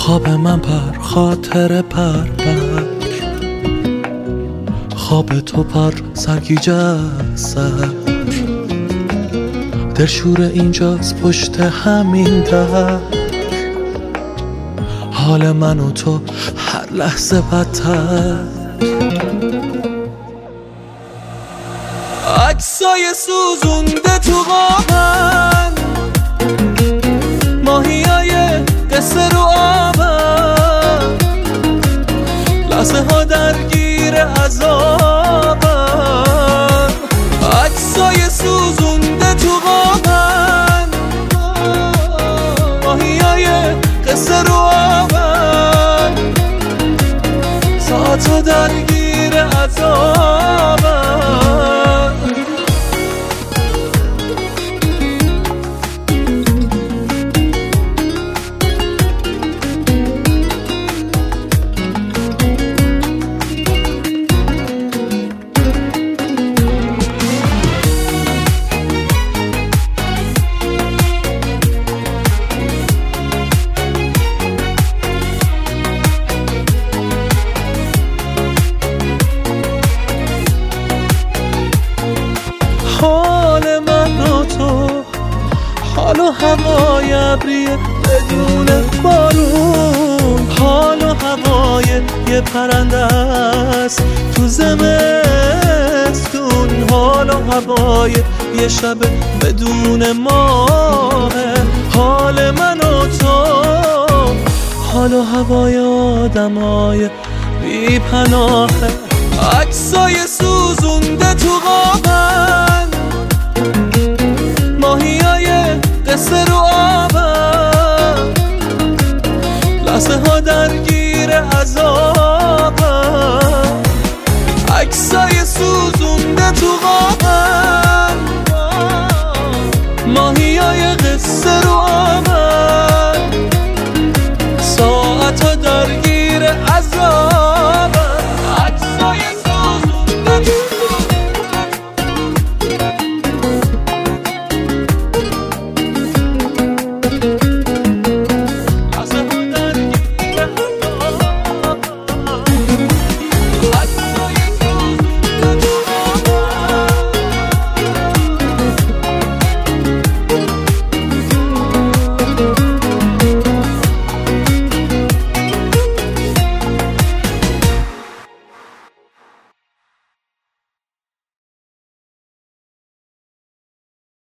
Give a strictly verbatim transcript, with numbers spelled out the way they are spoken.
خواب من پر خاطر پر پر خواب تو پر سرگیجه سر دلشور اینجاست پشت همین در حال من و تو هر لحظه بدتر عکسای سوزونده تو قابن ماهیای قصه رو آبن لحظه ها درگیر عذابن عکسای سوزونده تو قابن ماهیای قصه رو آبن ساعت ها درگیر عذابن حال من و تو حال و هوای ابریه بدون بارون حال و هوای یه پرنده است تو زمستون حال و هوای یه شب بدون ماه حال من و تو حال و هوای آدمای بی پناه عکسای سوزونده تو قابن ماهیای قصه رو آبن لحظه ها درگیر عذابن عکسای سوزونده تو قابن ماهیای قصه رو آبن